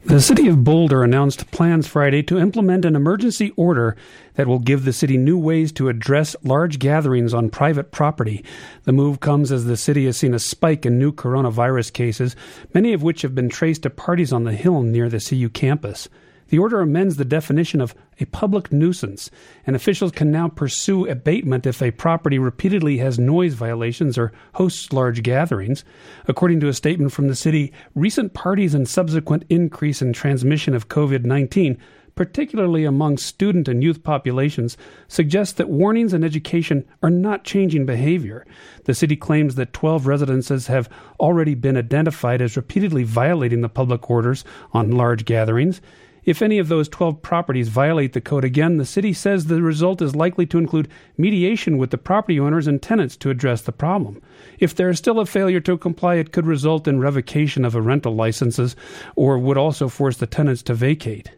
The city of Boulder announced plans Friday to implement an emergency order that will give the city new ways to address large gatherings on private property. The move comes as the city has seen a spike in new coronavirus cases, many of which have been traced to parties on the Hill near the CU campus. The order amends the definition of a public nuisance, and officials can now pursue abatement if a property repeatedly has noise violations or hosts large gatherings. According to a statement from the city, recent parties and subsequent increase in transmission of COVID-19, particularly among student and youth populations, suggest that warnings and education are not changing behavior. The city claims that 12 residences have already been identified as repeatedly violating the public orders on large gatherings. If any of those 12 properties violate the code again, the city says the result is likely to include mediation with the property owners and tenants to address the problem. If there is still a failure to comply, it could result in revocation of a rental licenses or would also force the tenants to vacate.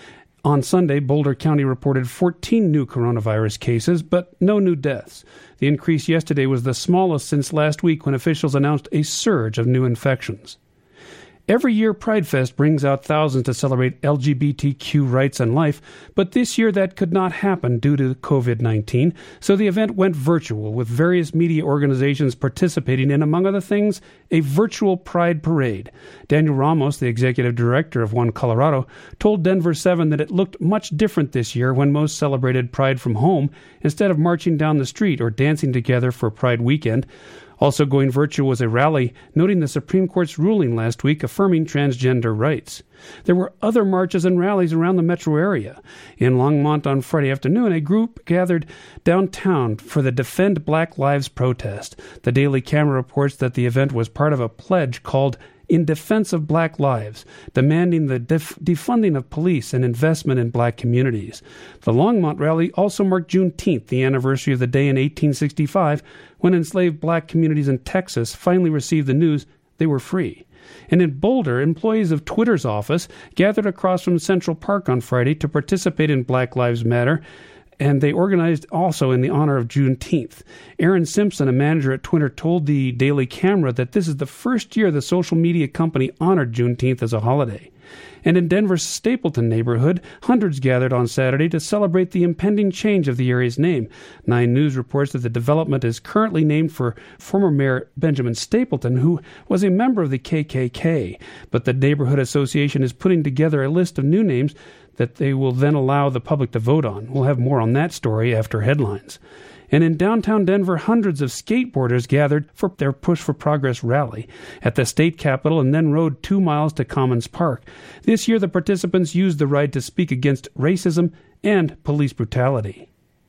On Sunday, Boulder County reported 14 new coronavirus cases, but no new deaths. The increase yesterday was the smallest since last week when officials announced a surge of new infections. Every year, Pride Fest brings out thousands to celebrate LGBTQ rights and life, but this year that could not happen due to COVID-19, so the event went virtual, with various media organizations participating in, among other things, a virtual Pride parade. Daniel Ramos, the executive director of One Colorado, told Denver 7 that it looked much different this year when most celebrated Pride from home instead of marching down the street or dancing together for Pride weekend. Also going virtual was a rally noting the Supreme Court's ruling last week affirming transgender rights. There were other marches and rallies around the metro area. In Longmont on Friday afternoon, a group gathered downtown for the Defend Black Lives protest. The Daily Camera reports that the event was part of a pledge called In Defense of Black Lives, demanding the defunding of police and investment in black communities. The Longmont rally also marked Juneteenth, the anniversary of the day in 1865 when enslaved black communities in Texas finally received the news they were free. And in Boulder, employees of Twitter's office gathered across from Central Park on Friday to participate in Black Lives Matter, and they organized also in the honor of Juneteenth. Aaron Simpson, a manager at Twitter, told the Daily Camera that this is the first year the social media company honored Juneteenth as a holiday. And in Denver's Stapleton neighborhood, hundreds gathered on Saturday to celebrate the impending change of the area's name. 9 News reports that the development is currently named for former Mayor Benjamin Stapleton, who was a member of the KKK. But the neighborhood association is putting together a list of new names that they will then allow the public to vote on. We'll have more on that story after headlines. And in downtown Denver, hundreds of skateboarders gathered for their Push for Progress rally at the state capitol and then rode 2 miles to Commons Park. This year, the participants used the ride to speak against racism and police brutality.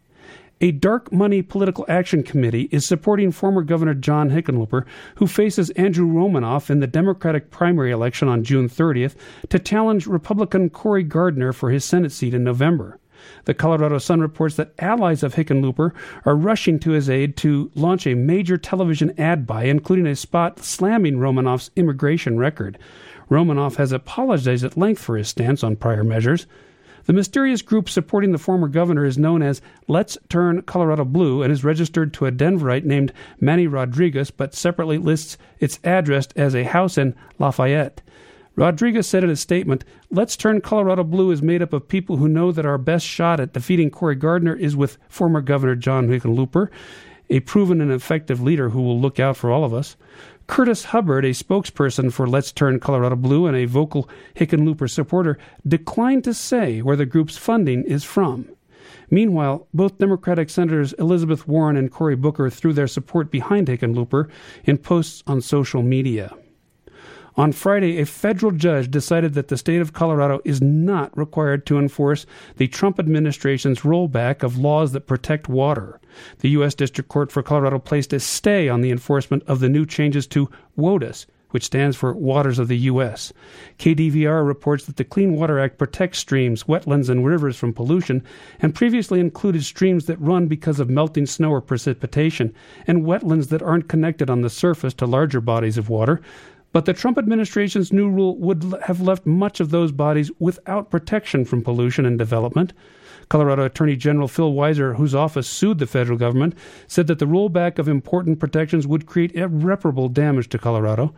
A dark money political action committee is supporting former Governor John Hickenlooper, who faces Andrew Romanoff in the Democratic primary election on June 30th, to challenge Republican Cory Gardner for his Senate seat in November. The Colorado Sun reports that allies of Hickenlooper are rushing to his aid to launch a major television ad buy, including a spot slamming Romanoff's immigration record. Romanoff has apologized at length for his stance on prior measures. The mysterious group supporting the former governor is known as Let's Turn Colorado Blue and is registered to a Denverite named Manny Rodriguez, but separately lists its address as a house in Lafayette. Rodriguez said in a statement, "Let's Turn Colorado Blue is made up of people who know that our best shot at defeating Cory Gardner is with former Governor John Hickenlooper, a proven and effective leader who will look out for all of us." Curtis Hubbard, a spokesperson for Let's Turn Colorado Blue and a vocal Hickenlooper supporter, declined to say where the group's funding is from. Meanwhile, both Democratic Senators Elizabeth Warren and Cory Booker threw their support behind Hickenlooper in posts on social media. On Friday, a federal judge decided that the state of Colorado is not required to enforce the Trump administration's rollback of laws that protect water. The U.S. District Court for Colorado placed a stay on the enforcement of the new changes to WOTUS, which stands for Waters of the U.S. KDVR reports that the Clean Water Act protects streams, wetlands, and rivers from pollution, and previously included streams that run because of melting snow or precipitation, and wetlands that aren't connected on the surface to larger bodies of water. But the Trump administration's new rule would have left much of those bodies without protection from pollution and development. Colorado Attorney General Phil Weiser, whose office sued the federal government, said that the rollback of important protections would create irreparable damage to Colorado.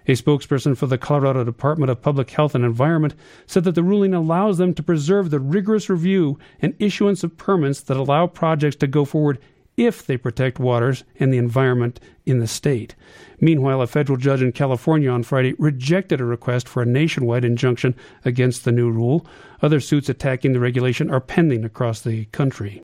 A spokesperson for the Colorado Department of Public Health and Environment said that the ruling allows them to preserve the rigorous review and issuance of permits that allow projects to go forward if they protect waters and the environment in the state. Meanwhile, a federal judge in California on Friday rejected a request for a nationwide injunction against the new rule. Other suits attacking the regulation are pending across the country.